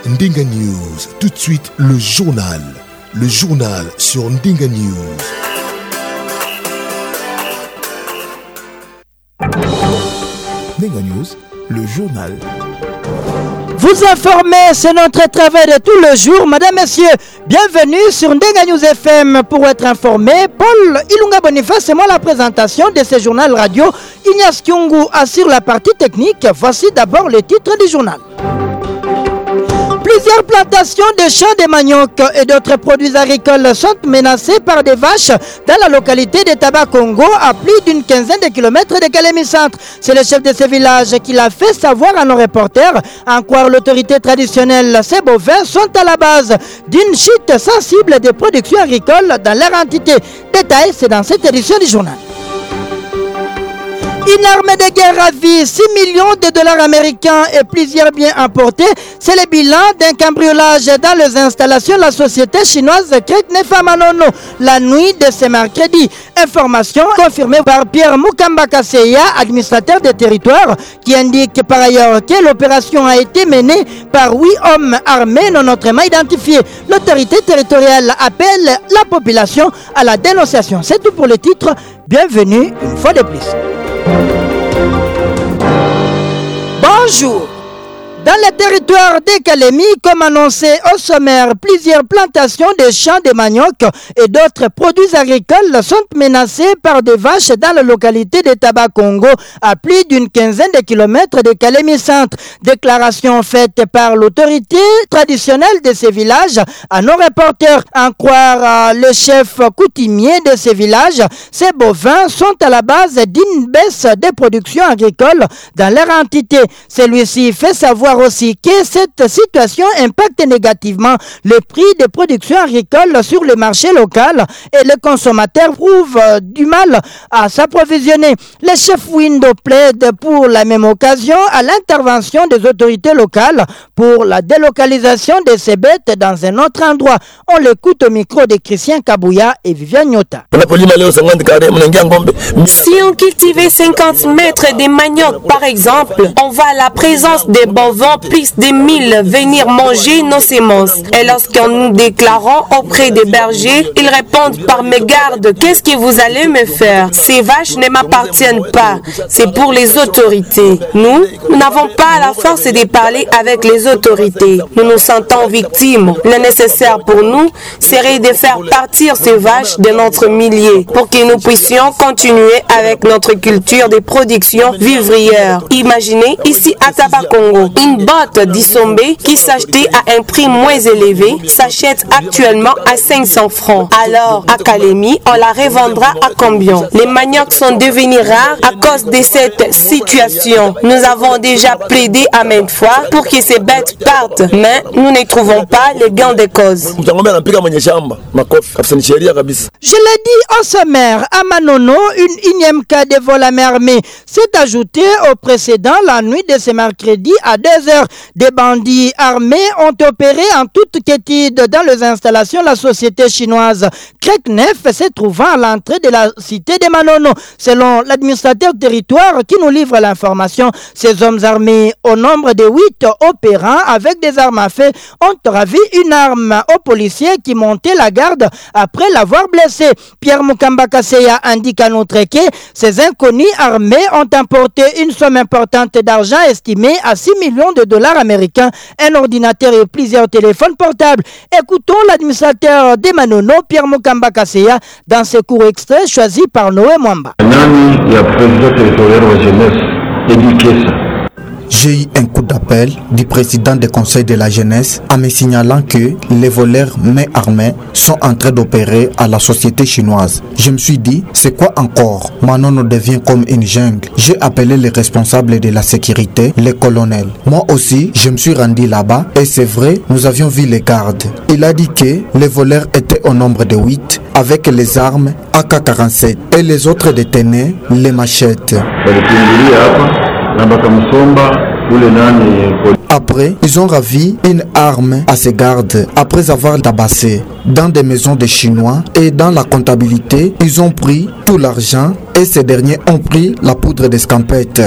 Ndinga News. Tout de suite, le journal. Le journal sur Ndinga News. Ndinga News, le journal. Vous informer, c'est notre travail de tout le jour. Madame, Messieurs, bienvenue sur Ndinga News FM pour être informé. Paul Ilunga Boniface, c'est moi la présentation de ce journal radio. Ignace Kyungu assure la partie technique. Voici d'abord le titre du journal. Plusieurs plantations de champs de manioc et d'autres produits agricoles sont menacées par des vaches dans la localité de Taba-Congo à plus d'une quinzaine de kilomètres de Kalemi-Centre. C'est le chef de ce village qui l'a fait savoir à nos reporters. En croire l'autorité traditionnelle, ces bovins sont à la base d'une chute sensible des productions agricoles dans leur entité. Détail, c'est dans cette édition du journal. Une armée de guerre à vie, 6 millions de dollars américains et plusieurs biens importés. C'est le bilan d'un cambriolage dans les installations de la société chinoise Kreknefa Manono la nuit de ce mercredi. Information confirmée par Pierre Mukamba Kaseya, administrateur des territoires, qui indique par ailleurs que l'opération a été menée par 8 hommes armés non autrement identifiés. L'autorité territoriale appelle la population à la dénonciation. C'est tout pour le titre. Bienvenue une fois de plus. Bonjour. Dans le territoire de Kalemi, comme annoncé au sommaire, plusieurs plantations de champs de manioc et d'autres produits agricoles sont menacées par des vaches dans la localité de Taba-Congo, à plus d'une quinzaine de kilomètres de Kalemi-Centre. Déclaration faite par l'autorité traditionnelle de ces villages à nos reporters. En croire le chef coutumier de ces villages, ces bovins sont à la base d'une baisse des productions agricoles dans leur entité. Celui-ci fait savoir aussi que cette situation impacte négativement le prix des productions agricoles sur le marché local et les consommateurs trouvent du mal à s'approvisionner. Le chef Windo plaide pour la même occasion à l'intervention des autorités locales pour la délocalisation de ces bêtes dans un autre endroit. On l'écoute au micro de Christian Kabouya et Viviane Nyota. Si on cultivait 50 mètres de manioc par exemple, on voit la présence des bovins plus de 1000 venir manger nos semences. Et lorsqu'on nous déclarons auprès des bergers, ils répondent par mégarde, qu'est-ce que vous allez me faire? Ces vaches ne m'appartiennent pas, c'est pour les autorités. Nous n'avons pas la force de parler avec les autorités. Nous nous sentons victimes. Le nécessaire pour nous serait de faire partir ces vaches de notre milieu pour que nous puissions continuer avec notre culture de production vivrière. Imaginez ici à Taba-Congo, une botte d'Issombé qui s'achetait à un prix moins élevé s'achète actuellement à 500 francs. Alors, à Kalemi, on la revendra à combien? Les maniocs sont devenus rares à cause de cette situation. Nous avons déjà plaidé à maintes fois pour que ces bêtes partent, mais nous ne trouvons pas les gains de cause. Je l'ai dit au sommaire, à Manono, une énième cas de vol à main armée s'est ajouté au précédent la nuit de ce mercredi à 2h. Des bandits armés ont opéré en toute quiétude dans les installations de la société chinoise Kreknef se trouvant à l'entrée de la cité de Manono. Selon l'administrateur territoire qui nous livre l'information, ces hommes armés au nombre de 8 opérants avec des armes à feu ont ravi une arme aux policiers qui montaient la garde après l'avoir blessé. Pierre Mukamba Kaseya indique à notre que ces inconnus armés ont emporté une somme importante d'argent estimée à 6 millions de dollars américains, un ordinateur et plusieurs téléphones portables. Écoutons l'administrateur de Manono, Pierre Mukamba Kaseya, dans ce court extrait choisi par Noé Mwamba. J'ai eu un coup d'appel du président du conseil de la jeunesse en me signalant que les voleurs main armée sont en train d'opérer à la société chinoise. Je me suis dit, c'est quoi encore? Manono devient comme une jungle. J'ai appelé les responsables de la sécurité, les colonels. Moi aussi, je me suis rendu là-bas et c'est vrai, nous avions vu les gardes. Il a dit que les voleurs étaient au nombre de 8 avec les armes AK-47 et les autres détenaient les machettes. Après, ils ont ravi une arme à ses gardes après avoir tabassé dans des maisons de Chinois et dans la comptabilité, ils ont pris tout l'argent et ces derniers ont pris la poudre d'escampette.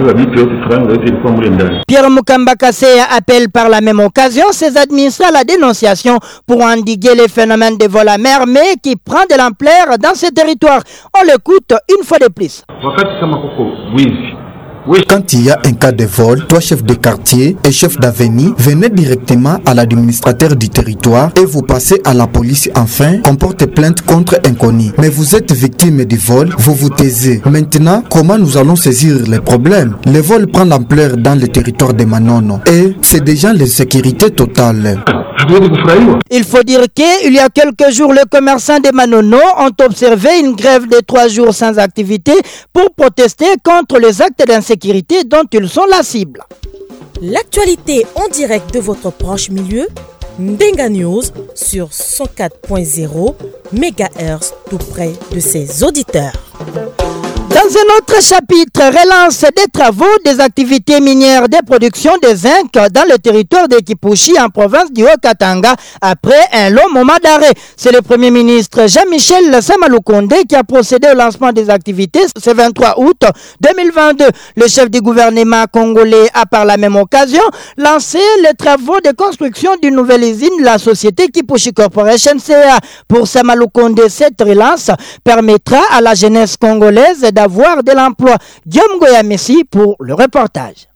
Pierre Mukamba Kassé appelle par la même occasion ses administrés à la dénonciation pour endiguer les phénomènes de vol à mer, mais qui prend de l'ampleur dans ces territoires. On l'écoute une fois de plus. Quand il y a un cas de vol, toi chef de quartier et chef d'avenue, venez directement à l'administrateur du territoire et vous passez à la police enfin, qu'on porte plainte contre inconnu. Mais vous êtes victime du vol, vous vous taisez. Maintenant, comment nous allons saisir les problèmes? Le vol prend l'ampleur dans le territoire de Manono et c'est déjà l'insécurité totale. Il faut dire qu'il y a quelques jours, les commerçants de Manono ont observé une grève de 3 jours sans activité pour protester contre les actes d'insécurité dont ils sont la cible. L'actualité en direct de votre proche milieu, Ndenga News sur 104.0 MHz tout près de ses auditeurs. Dans un autre chapitre, relance des travaux des activités minières de production de zinc dans le territoire de Kipushi en province du Haut-Katanga après un long moment d'arrêt. C'est le Premier ministre Jean-Michel Samaloukonde qui a procédé au lancement des activités ce 23 août 2022. Le chef du gouvernement congolais a par la même occasion lancé les travaux de construction d'une nouvelle usine de la société Kipushi Corporation CA. Pour Samaloukonde, cette relance permettra à la jeunesse congolaise d'avoir de l'emploi. Guillaume Goya-Messi pour le reportage.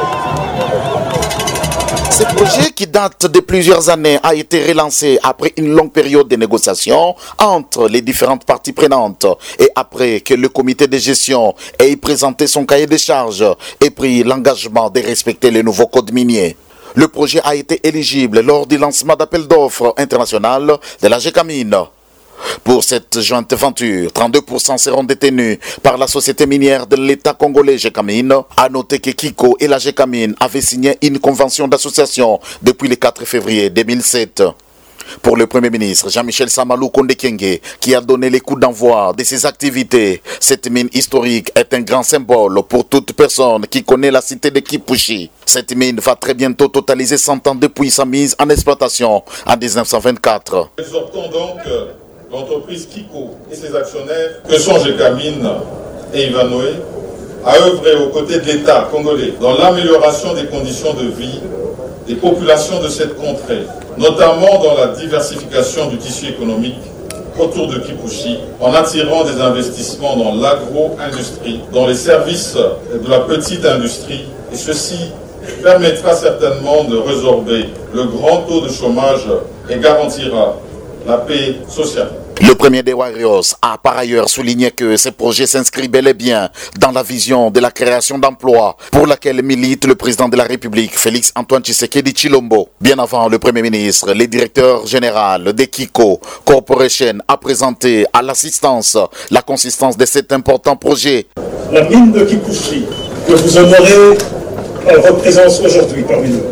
Ce projet qui date de plusieurs années a été relancé après une longue période de négociations entre les différentes parties prenantes et après que le comité de gestion ait présenté son cahier de charges et pris l'engagement de respecter le nouveau code minier. Le projet a été éligible lors du lancement d'appel d'offres international de la GECAMINE. Pour cette jointe aventure, 32% seront détenus par la société minière de l'État congolais GECAMINE. A noter que Kiko et la GECAMINE avaient signé une convention d'association depuis le 4 février 2007. Pour le Premier ministre Jean-Michel Samaloukonde Kyenge, qui a donné les coups d'envoi de ses activités, cette mine historique est un grand symbole pour toute personne qui connaît la cité de Kipushi. Cette mine va très bientôt totaliser 100 ans depuis sa mise en exploitation en 1924. Exhortons donc l'entreprise Kiko et ses actionnaires, que sont GECAMINE et Ivanoé, à œuvrer aux côtés de l'État congolais dans l'amélioration des conditions de vie des populations de cette contrée, notamment dans la diversification du tissu économique autour de Kipushi, en attirant des investissements dans l'agro-industrie, dans les services de la petite industrie, et ceci permettra certainement de résorber le grand taux de chômage et garantira la paix sociale. Le premier des Warriors a par ailleurs souligné que ce projet s'inscrit bel et bien dans la vision de la création d'emplois pour laquelle milite le président de la République, Félix Antoine Tshisekedi Tshilombo. Bien avant le Premier ministre, le directeur général de Kiko Corporation a présenté à l'assistance la consistance de cet important projet. La mine de Kipushi, que vous honorez en présence aujourd'hui parmi nous,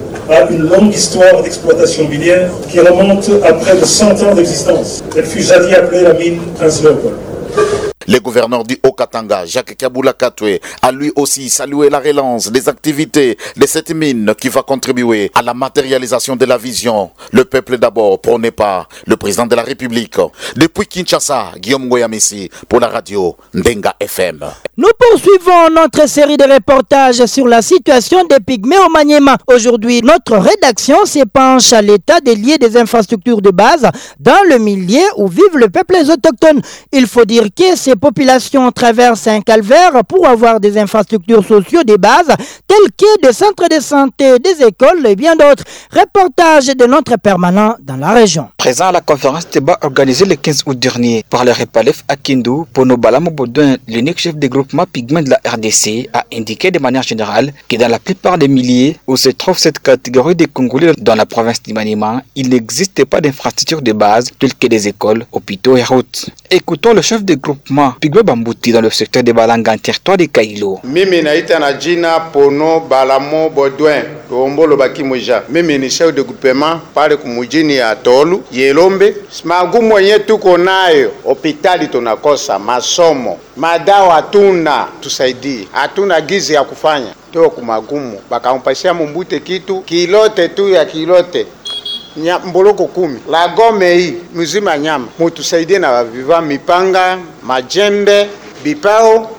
a une longue histoire d'exploitation minière qui remonte à près de 100 ans d'existence. Elle fut jadis appelée la mine Prince Léopold. Le gouverneur du Haut-Katanga, Jacques Kabula Katwe, a lui aussi salué la relance des activités de cette mine qui va contribuer à la matérialisation de la vision. Le peuple d'abord, prôné par le président de la République. Depuis Kinshasa, Guillaume Goyamessi pour la radio Ndenga FM. Nous poursuivons notre série de reportages sur la situation des pygmées au Maniema. Aujourd'hui, notre rédaction s'épanche à l'état des liés des infrastructures de base dans le milieu où vivent le peuple autochtone. Il faut dire que ces populations traversent un calvaire pour avoir des infrastructures sociales de base telles que des centres de santé, des écoles et bien d'autres. Reportage de notre permanent dans la région. Présent à la conférence débat organisée le 15 août dernier par le Repalef Akindu, Pono Balamo Baudouin, l'unique chef des groupements pygmées de la RDC, a indiqué de manière générale que dans la plupart des milliers où se trouve cette catégorie des Congolais dans la province du Maniema, il n'existe pas d'infrastructures de base telles que des écoles, hôpitaux et routes. Écoutons le chef des groupements Pygmée Bambouti dans le secteur de Balanga, territoire de Kailo. Mimi naita na jina Pono Balamo Baudouin, Ombolo Bakimoja. Mimi ni chef de groupement pale kumujini ya Tolu, Yelombe. Magumu yenye tuko nayo, hospitali tunakosa, masomo, madawa hatuna, tusaidie. Hatuna gizi ya kufanya. Tuko kumagumu. Bakampashia Mbute kitu, kilote tu ya kilote. Mboloko 10 la gome hii mzima nyama mutusaidie na viva mipanga majembe bipao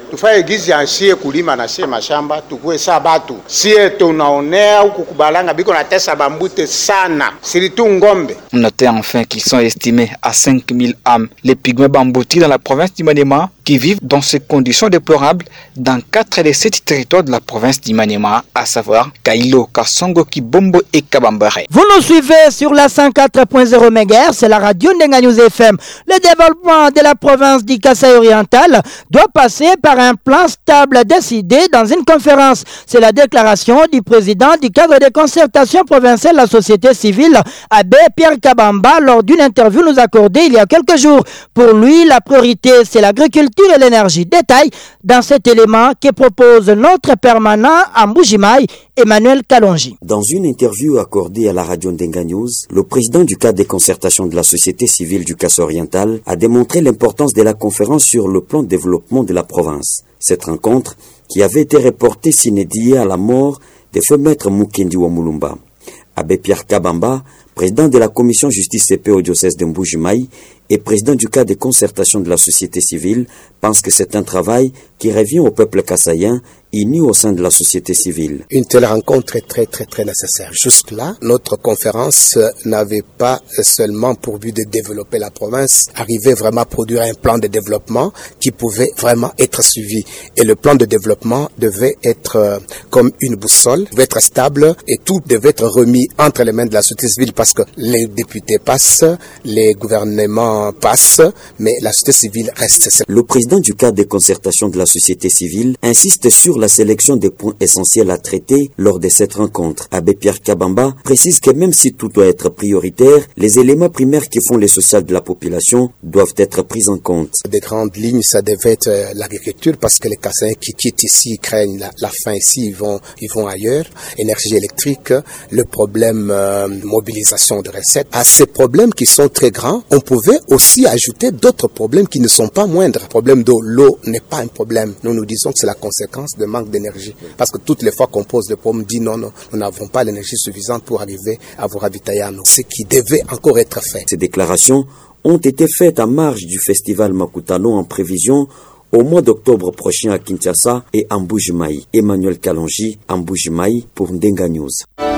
tufanye gizi ansie kulima na sie mashamba tukue sabatu sie tunaonea huku kubalanga biko na tesa bambute sana siritu ngombe. Notez enfin qu'ils sont estimés à 5000 âmes les pygmées bamboutis dans la province du Maniema qui vivent dans ces conditions déplorables dans 4 des 7 territoires de la province du Maniema, à savoir Kailo, Kasongo, Kibombo et Kabambare. Vous nous suivez sur la 104.0 MHz, c'est la radio Ndenga News FM. Le développement de la province du Kasaï oriental doit passer par un plan stable décidé dans une conférence. C'est la déclaration du président du cadre de concertation provinciale de la société civile, Abbé Pierre Kabamba, lors d'une interview nous accordée il y a quelques jours. Pour lui, la priorité, c'est l'agriculture et l'énergie. Détail dans cet élément que propose notre permanent à Mbujimaï, Emmanuel Kalonji. Dans une interview accordée à la radio Ndenga News, le président du cadre de concertation de la société civile du Kasaï oriental a démontré l'importance de la conférence sur le plan de développement de la province. Cette rencontre, qui avait été reportée sine die à la mort de feu maître Mukendi Wamulumba. Abbé Pierre Kabamba, président de la commission justice et paix au diocèse de Mbujimaï et président du cadre de concertation de la société civile, pense que c'est un travail qui revient au peuple kassaïen unis au sein de la société civile. Une telle rencontre est très nécessaire. Jusque-là, notre conférence n'avait pas seulement pour but de développer la province, arriver vraiment à produire un plan de développement qui pouvait vraiment être suivi. Et le plan de développement devait être comme une boussole, devait être stable et tout devait être remis entre les mains de la société civile parce que les députés passent, les gouvernements passent, mais la société civile reste. Le président du cadre de concertation de la société civile insiste sur la sélection des points essentiels à traiter lors de cette rencontre. Abbé Pierre Kabamba précise que même si tout doit être prioritaire, les éléments primaires qui font les social de la population doivent être pris en compte. Des grandes lignes, ça devait être l'agriculture parce que les Kassaïens qui quittent ici craignent la faim ici, ils vont ailleurs. Énergie électrique, le problème mobilisation de recettes. À ces problèmes qui sont très grands, on pouvait aussi ajouter d'autres problèmes qui ne sont pas moindres. Le problème d'eau, l'eau n'est pas un problème. Nous disons que c'est la conséquence de manque d'énergie. Parce que toutes les fois qu'on pose le problème, on dit non, nous n'avons pas l'énergie suffisante pour arriver à vous ravitailler à nous. Ce qui devait encore être fait. Ces déclarations ont été faites en marge du festival Makutano en prévision au mois d'octobre prochain à Kinshasa et à Mbujimaï. Emmanuel Kalonji, Mbujimaï pour Ndenga News.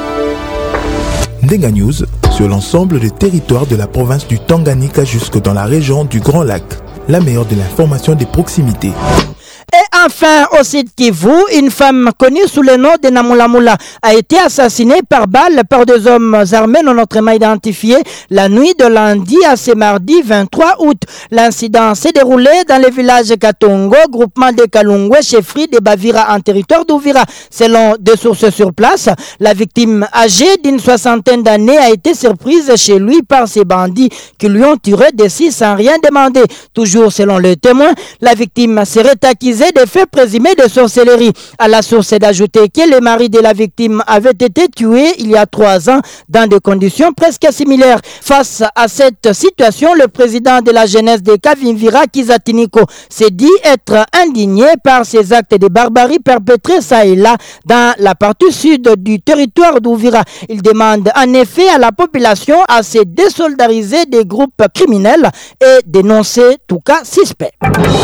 Ndenga News sur l'ensemble des territoires de la province du Tanganyika jusque dans la région du Grand Lac. La meilleure de l'information des proximités. Et enfin, au sud Kivu, une femme connue sous le nom de Namulamula a été assassinée par balle par 2 hommes armés non autrement identifiés la nuit de lundi à ce mardi 23 août. L'incident s'est déroulé dans le village Katongo, groupement de Kalungwe, chefferie de Bavira en territoire d'Ouvira. Selon des sources sur place, la victime âgée d'une 60aine d'années a été surprise chez lui par ces bandits qui lui ont tiré dessus sans rien demander. Toujours selon le témoin, la victime serait accusée des faits présumés de sorcellerie. À la source d'ajouter que le mari de la victime avait été tué il y a 3 ans dans des conditions presque similaires. Face à cette situation, le président de la jeunesse de Kavimvira, Kizatiniko, s'est dit être indigné par ces actes de barbarie perpétrés ça et là dans la partie sud du territoire d'Ouvira. Il demande en effet à la population à se désolidariser des groupes criminels et dénoncer tout cas suspect.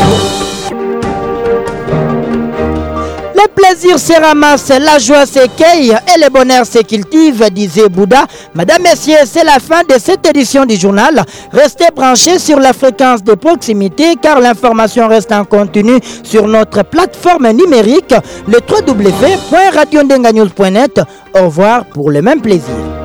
Le plaisir se ramasse, la joie s'écueille et le bonheur se cultive, disait Bouddha. Madame, messieurs, c'est la fin de cette édition du journal. Restez branchés sur la fréquence de proximité car l'information reste en continu sur notre plateforme numérique, le www.radiondengagnews.net. Au revoir pour le même plaisir.